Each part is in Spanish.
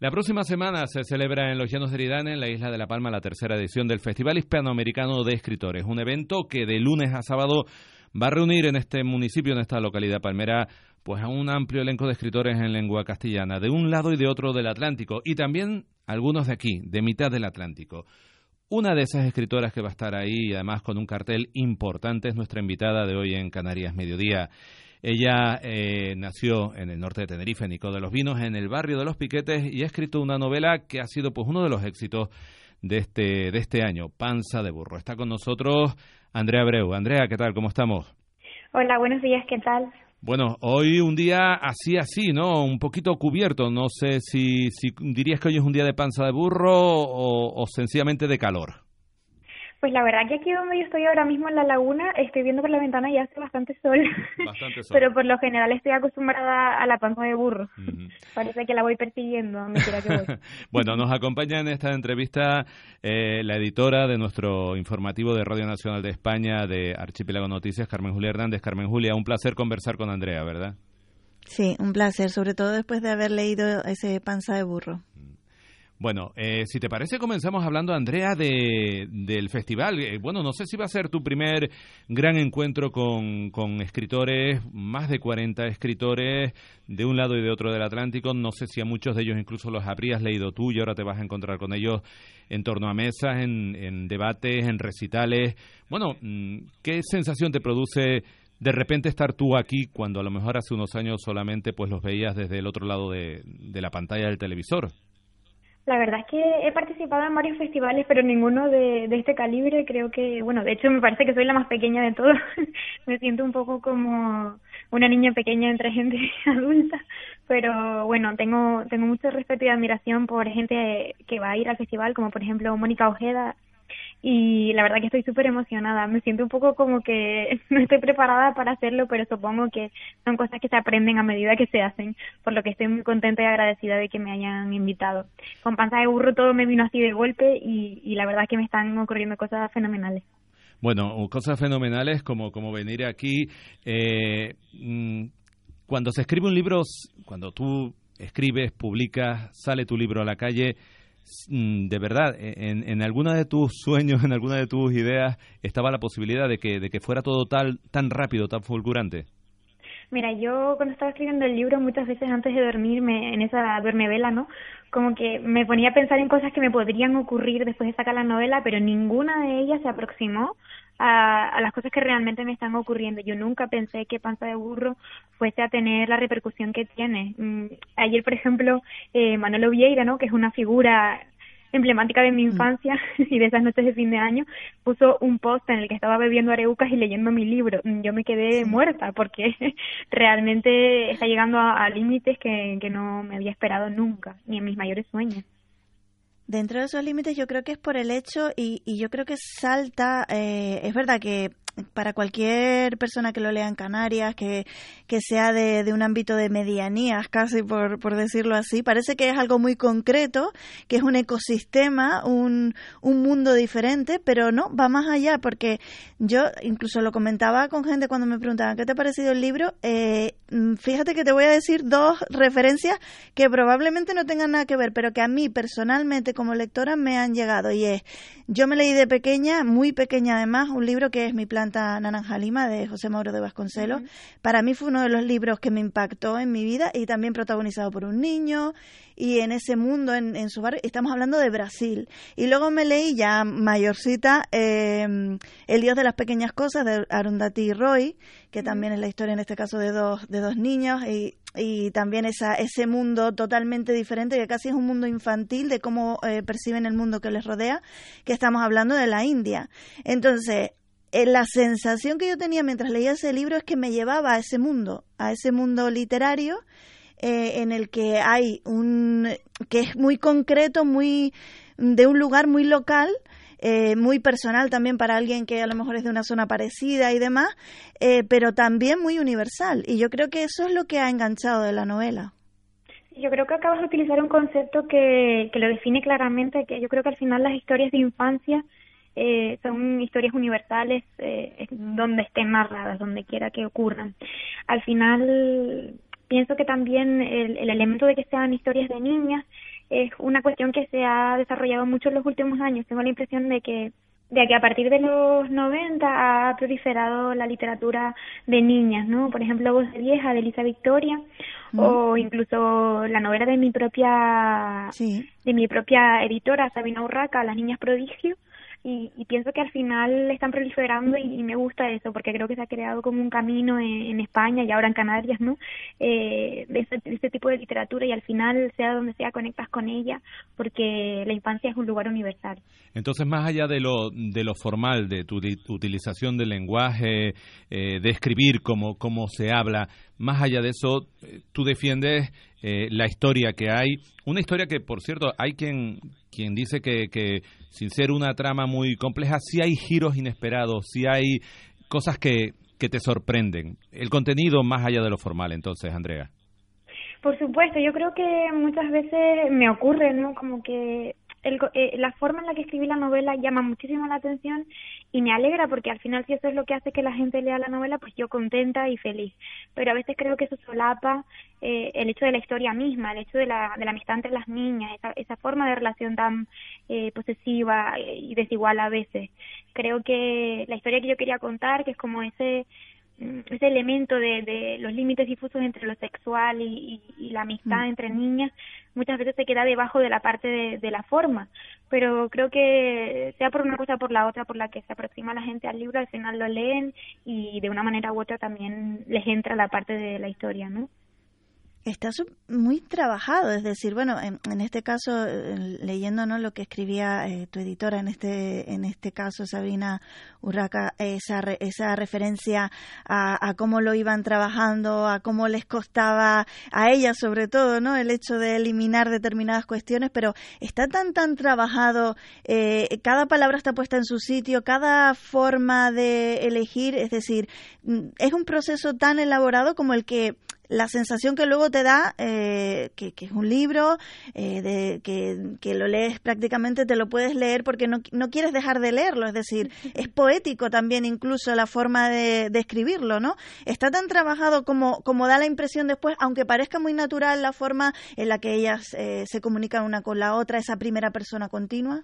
La próxima semana se celebra en los Llanos de Eridane, en la isla de La Palma, la tercera edición del Festival Hispanoamericano de Escritores. Un evento que de lunes a sábado va a reunir en este municipio, en esta localidad palmera, pues a un amplio elenco de escritores en lengua castellana, de un lado y de otro del Atlántico, y también algunos de aquí, de mitad del Atlántico. Una de esas escritoras que va a estar ahí, y además con un cartel importante, es nuestra invitada de hoy en Canarias Mediodía. Ella nació en el norte de Tenerife, en Nicó de los Vinos, en el barrio de Los Piquetes, y ha escrito una novela que ha sido pues uno de los éxitos de este año, Panza de burro. Está con nosotros Andrea Abreu. Andrea, ¿qué tal? ¿Cómo estamos? Hola, buenos días, ¿qué tal? Bueno, hoy un día así, ¿no? Un poquito cubierto. No sé si dirías que hoy es un día de panza de burro o sencillamente de calor. Pues la verdad que aquí donde yo estoy ahora mismo en la laguna, estoy viendo por la ventana y hace bastante sol. Bastante sol. Pero por lo general estoy acostumbrada a la panza de burro. Parece que la voy persiguiendo donde quiera que voy. Bueno, nos acompaña en esta entrevista la editora de nuestro informativo de Radio Nacional de España, de Archipiélago Noticias, Carmen Julia Hernández. Carmen Julia, un placer conversar con Andrea, ¿verdad? Sí, un placer, sobre todo después de haber leído ese Panza de burro. Bueno, si te parece, comenzamos hablando, Andrea, del festival. Bueno, no sé si va a ser tu primer gran encuentro con escritores, más de 40 escritores de un lado y de otro del Atlántico. No sé si a muchos de ellos incluso los habrías leído tú y ahora te vas a encontrar con ellos en torno a mesas, en debates, en recitales. Bueno, ¿qué sensación te produce de repente estar tú aquí cuando a lo mejor hace unos años solamente pues los veías desde el otro lado de la pantalla del televisor? La verdad es que he participado en varios festivales, pero ninguno de este calibre. Creo que, bueno, de hecho me parece que soy la más pequeña de todos. Me siento un poco como una niña pequeña entre gente adulta, pero bueno, tengo mucho respeto y admiración por gente que va a ir al festival, como por ejemplo Mónica Ojeda. Y la verdad que estoy súper emocionada. Me siento un poco como que no estoy preparada para hacerlo, pero supongo que son cosas que se aprenden a medida que se hacen, por lo que estoy muy contenta y agradecida de que me hayan invitado. Con Panza de burro todo me vino así de golpe y la verdad que me están ocurriendo cosas fenomenales. Bueno, cosas fenomenales como venir aquí. Cuando se escribe un libro, cuando tú escribes, publicas, sale tu libro a la calle, de verdad, en alguna de tus sueños, en alguna de tus ideas, estaba la posibilidad de que fuera todo tan rápido, tan fulgurante. Mira, yo cuando estaba escribiendo el libro, muchas veces antes de dormirme, en esa duermevela, ¿no? Como que me ponía a pensar en cosas que me podrían ocurrir después de sacar la novela, pero ninguna de ellas se aproximó a las cosas que realmente me están ocurriendo. Yo nunca pensé que Panza de burro fuese a tener la repercusión que tiene. Ayer, por ejemplo, Manolo Vieira, ¿no? Que es una figura emblemática de mi infancia y de esas noches de fin de año, puso un post en el que estaba bebiendo areucas y leyendo mi libro. Yo me quedé muerta porque realmente está llegando a límites que no me había esperado nunca, ni en mis mayores sueños. Dentro de esos límites yo creo que es por el hecho, y yo creo que salta, es verdad que para cualquier persona que lo lea en Canarias, que sea de un ámbito de medianías, casi por decirlo así, parece que es algo muy concreto, que es un ecosistema, un mundo diferente, pero no, va más allá, porque yo incluso lo comentaba con gente cuando me preguntaban ¿qué te ha parecido el libro? Fíjate que te voy a decir dos referencias que probablemente no tengan nada que ver, pero que a mí personalmente como lectora me han llegado, y es, yo me leí de pequeña, muy pequeña además, un libro que es Mi planta naranja lima, de José Mauro de Vasconcelos. Para mí fue uno de los libros que me impactó en mi vida, y también protagonizado por un niño, y en ese mundo, en su barrio, estamos hablando de Brasil. Y luego me leí ya mayorcita El Dios de las pequeñas cosas, de Arundhati Roy, que también es la historia en este caso de dos niños, y también ese mundo totalmente diferente, que casi es un mundo infantil de cómo perciben el mundo que les rodea, que estamos hablando de la India. Entonces, la sensación que yo tenía mientras leía ese libro es que me llevaba a ese mundo literario, en el que hay que es muy concreto, muy de un lugar muy local, muy personal también para alguien que a lo mejor es de una zona parecida y demás, pero también muy universal. Y yo creo que eso es lo que ha enganchado de la novela. Yo creo que acabas de utilizar un concepto que lo define claramente, que yo creo que al final las historias de infancia son historias universales, donde estén narradas, donde quiera que ocurran. Al final pienso que también el elemento de que sean historias de niñas es una cuestión que se ha desarrollado mucho en los últimos años. Tengo la impresión de que a partir de los 90 ha proliferado la literatura de niñas, ¿no? Por ejemplo, Voz de vieja, de Elisa Victoria, o incluso la novela de mi propia editora, Sabina Urraca, Las niñas prodigio. Y pienso que al final están proliferando y me gusta eso, porque creo que se ha creado como un camino en España y ahora en Canarias, ¿no? De este tipo de literatura, y al final, sea donde sea, conectas con ella, porque la infancia es un lugar universal. Entonces, más allá de lo formal, de tu utilización del lenguaje, de escribir como se habla, más allá de eso, tú defiendes la historia que hay, una historia que, por cierto, hay quien dice que sin ser una trama muy compleja, sí hay giros inesperados, sí hay cosas que te sorprenden. El contenido más allá de lo formal, entonces, Andrea. Por supuesto, yo creo que muchas veces me ocurre, ¿no? Como que la forma en la que escribí la novela llama muchísimo la atención y me alegra, porque al final, si eso es lo que hace que la gente lea la novela, pues yo contenta y feliz. Pero a veces creo que eso solapa el hecho de la historia misma, el hecho de la amistad entre las niñas, esa forma de relación tan posesiva y desigual a veces. Creo que la historia que yo quería contar, que es como ese elemento de los límites difusos entre lo sexual y la amistad entre niñas, muchas veces se queda debajo de la parte de la forma, pero creo que sea por una cosa o por la otra por la que se aproxima la gente al libro, al final lo leen y de una manera u otra también les entra la parte de la historia, ¿no? Está muy trabajado, es decir, bueno, en este caso, leyendo, ¿no?, lo que escribía tu editora, en este caso, Sabina Urraca, esa referencia a cómo lo iban trabajando, a cómo les costaba a ella, sobre todo, ¿no?, el hecho de eliminar determinadas cuestiones, pero está tan trabajado, cada palabra está puesta en su sitio, cada forma de elegir, es decir, es un proceso tan elaborado como el que la sensación que luego te da, que es un libro, que lo lees prácticamente, te lo puedes leer porque no quieres dejar de leerlo, es decir, es poético también incluso la forma de escribirlo, ¿no? Está tan trabajado como da la impresión después, aunque parezca muy natural la forma en la que ellas se comunican una con la otra, esa primera persona continua.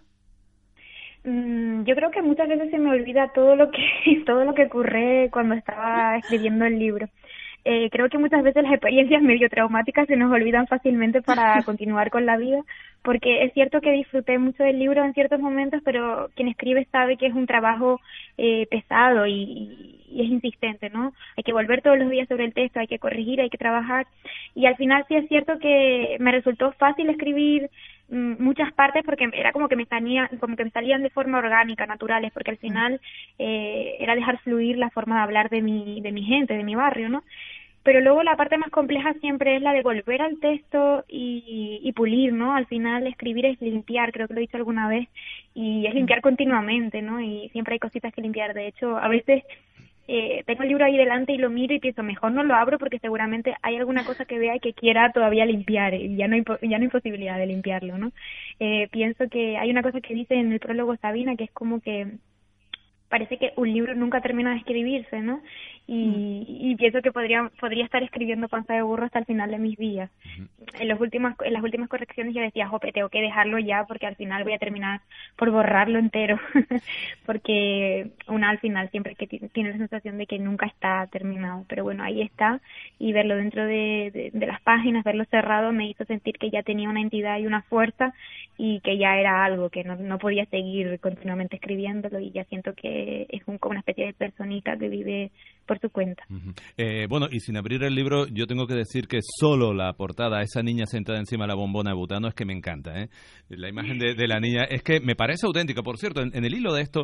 Yo creo que muchas veces se me olvida todo lo que ocurre cuando estaba escribiendo el libro. Creo que muchas veces las experiencias medio traumáticas se nos olvidan fácilmente para continuar con la vida, porque es cierto que disfruté mucho del libro en ciertos momentos, pero quien escribe sabe que es un trabajo pesado y es insistente, ¿no? Hay que volver todos los días sobre el texto, hay que corregir, hay que trabajar, y al final sí es cierto que me resultó fácil escribir muchas partes porque era como que me salían de forma orgánica, naturales, porque al final era dejar fluir la forma de hablar de mi gente, de mi barrio, ¿no? Pero luego la parte más compleja siempre es la de volver al texto y pulir, ¿no? Al final escribir es limpiar, creo que lo he dicho alguna vez, y es limpiar continuamente, ¿no? Y siempre hay cositas que limpiar. De hecho, a veces tengo el libro ahí delante y lo miro y pienso, mejor no lo abro porque seguramente hay alguna cosa que vea y que quiera todavía limpiar, y ya no hay posibilidad de limpiarlo, ¿no? Pienso que hay una cosa que dice en el prólogo Sabina, que es como que parece que un libro nunca termina de escribirse, ¿no? Y pienso que podría estar escribiendo Panza de burro hasta el final de mis días. En las últimas correcciones yo decía, jope, tengo que dejarlo ya porque al final voy a terminar por borrarlo entero, porque una al final siempre que tiene la sensación de que nunca está terminado, pero bueno, ahí está, y verlo dentro de las páginas, verlo cerrado, me hizo sentir que ya tenía una entidad y una fuerza y que ya era algo, que no podía seguir continuamente escribiéndolo, y ya siento que es como una especie de personita que vive por su cuenta. Bueno, y sin abrir el libro, yo tengo que decir que solo la portada, esa niña sentada encima de la bombona de butano, es que me encanta, ¿eh? La imagen de la niña es que me parece auténtica. Por cierto, en el hilo de esto,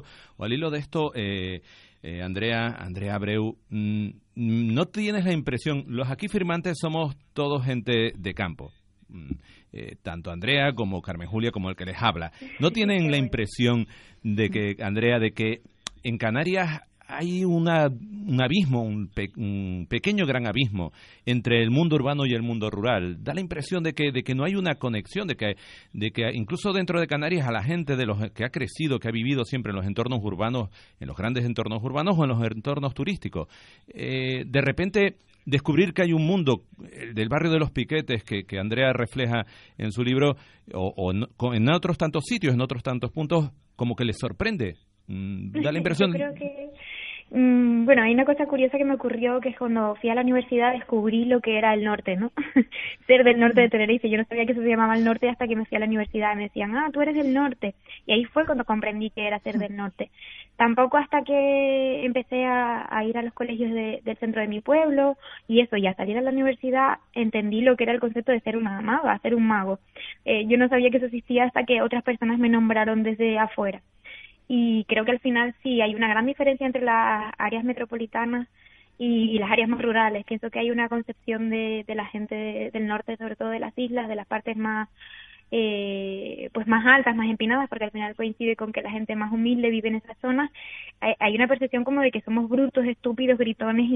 Andrea Abreu, ¿no tienes la impresión? Los aquí firmantes somos todos gente de campo. Tanto Andrea como Carmen Julia como el que les habla. ¿No tienen la impresión de que, Andrea, de que en Canarias hay un abismo, un pequeño gran abismo entre el mundo urbano y el mundo rural? Da la impresión de que no hay una conexión, de que incluso dentro de Canarias a la gente de los que ha crecido, que ha vivido siempre en los entornos urbanos, en los grandes entornos urbanos o en los entornos turísticos, de repente descubrir que hay un mundo, el del barrio de los Piquetes, que Andrea refleja en su libro, o en otros tantos sitios, en otros tantos puntos, como que les sorprende. Da la impresión... Yo creo que... Bueno, hay una cosa curiosa que me ocurrió, que es cuando fui a la universidad descubrí lo que era el norte, ¿no? Ser del norte de Tenerife. Yo no sabía que eso se llamaba el norte hasta que me fui a la universidad. Me decían, tú eres del norte. Y ahí fue cuando comprendí que era ser del norte. Tampoco hasta que empecé a ir a los colegios del centro de mi pueblo y eso, y a salir a la universidad entendí lo que era el concepto de ser una maga, ser un mago. Yo no sabía que eso existía hasta que otras personas me nombraron desde afuera. Y creo que al final sí hay una gran diferencia entre las áreas metropolitanas y las áreas más rurales. Pienso que hay una concepción de la gente del norte, sobre todo de las islas, de las partes más pues más altas, más empinadas, porque al final coincide con que la gente más humilde vive en esas zonas. Hay una percepción como de que somos brutos, estúpidos, gritones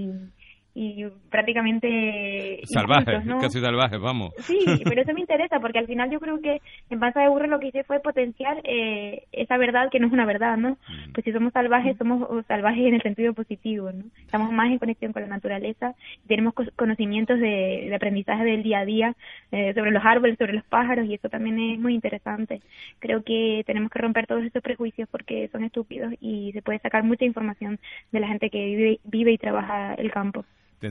y prácticamente salvajes, incultos, ¿no? Casi salvajes, vamos. Sí, pero eso me interesa porque al final yo creo que en Panza de Burro lo que hice fue potenciar esa verdad que no es una verdad, ¿no? Pues si somos salvajes en el sentido positivo, ¿no? Estamos más en conexión con la naturaleza, tenemos conocimientos de aprendizaje del día a día sobre los árboles, sobre los pájaros, y eso también es muy interesante. Creo que tenemos que romper todos esos prejuicios porque son estúpidos y se puede sacar mucha información de la gente que vive y trabaja el campo.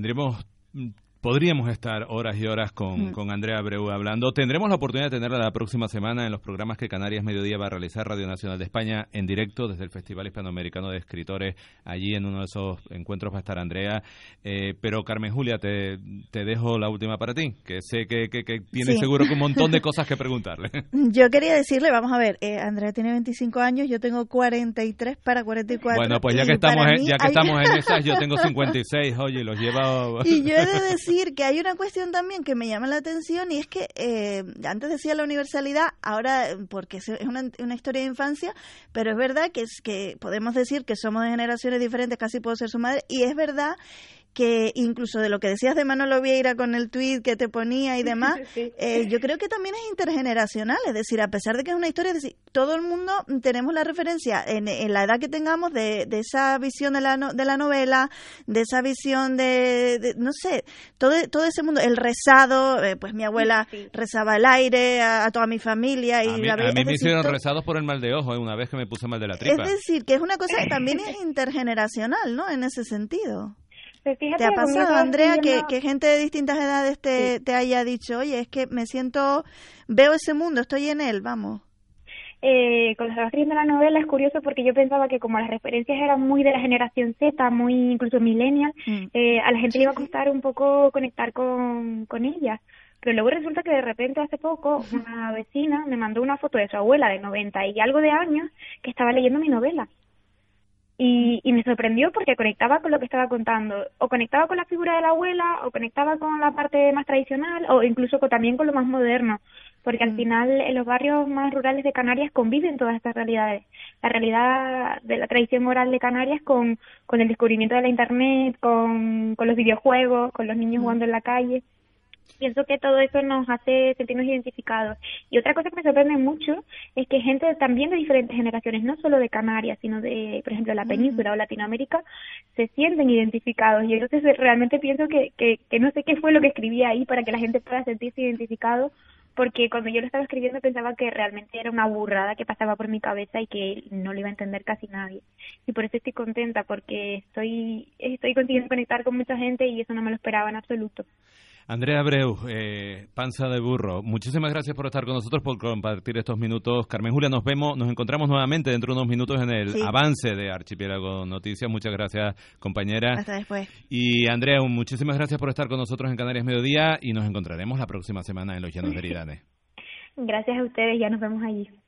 Podríamos estar horas y horas con Andrea Abreu hablando. Tendremos la oportunidad de tenerla la próxima semana en los programas que Canarias Mediodía va a realizar Radio Nacional de España en directo desde el Festival Hispanoamericano de Escritores. Allí en uno de esos encuentros va a estar Andrea. Pero Carmen Julia, te dejo la última para ti, que sé que tienes seguro que un montón de cosas que preguntarle. Yo quería decirle, vamos a ver, Andrea tiene 25 años, yo tengo 43 para 44. Bueno, pues ya que estamos en esas, yo tengo 56, oye, los lleva... Y yo he de decir que hay una cuestión también que me llama la atención, y es que antes decía la universalidad, ahora porque es una historia de infancia, pero es verdad que podemos decir que somos de generaciones diferentes, casi puedo ser su madre, y es verdad que incluso de lo que decías de Manolo Vieira con el tuit que te ponía y demás, sí. Yo creo que también es intergeneracional, es decir, a pesar de que es una historia, es decir, todo el mundo tenemos la referencia en la edad que tengamos de esa visión de la novela, de esa visión de no sé, todo ese mundo, el rezado, pues mi abuela rezaba el aire a toda mi familia. Y a mí me hicieron rezados por el mal de ojo, una vez que me puse mal de la tripa. Es decir, que es una cosa que también es intergeneracional, ¿no? En ese sentido. Pues ¿Te ha pasado, Andrea, que gente de distintas edades te haya dicho, oye, es que veo ese mundo, estoy en él, vamos? Cuando estaba escribiendo la novela es curioso porque yo pensaba que como las referencias eran muy de la generación Z, muy incluso millennial, a la gente le iba a costar un poco conectar con ellas. Pero luego resulta que de repente hace poco una vecina me mandó una foto de su abuela de 90 y algo de años que estaba leyendo mi novela. Y me sorprendió porque conectaba con lo que estaba contando, o conectaba con la figura de la abuela, o conectaba con la parte más tradicional, o incluso también con lo más moderno, porque al final en los barrios más rurales de Canarias conviven todas estas realidades. La realidad de la tradición oral de Canarias con el descubrimiento de la internet, con los videojuegos, con los niños jugando en la calle. Pienso que todo eso nos hace sentirnos identificados. Y otra cosa que me sorprende mucho es que gente también de diferentes generaciones, no solo de Canarias, sino de, por ejemplo, la península o Latinoamérica, se sienten identificados. Y entonces realmente pienso que no sé qué fue lo que escribí ahí para que la gente pueda sentirse identificado, porque cuando yo lo estaba escribiendo pensaba que realmente era una burrada que pasaba por mi cabeza y que no lo iba a entender casi nadie. Y por eso estoy contenta, porque estoy consiguiendo conectar con mucha gente y eso no me lo esperaba en absoluto. Andrea Abreu, Panza de Burro, muchísimas gracias por estar con nosotros, por compartir estos minutos. Carmen Julia, nos encontramos nuevamente dentro de unos minutos en el avance de Archipiélago Noticias. Muchas gracias, compañera. Hasta después. Y Andrea, muchísimas gracias por estar con nosotros en Canarias Mediodía y nos encontraremos la próxima semana en Los Llanos de Eridane. Gracias a ustedes, ya nos vemos allí.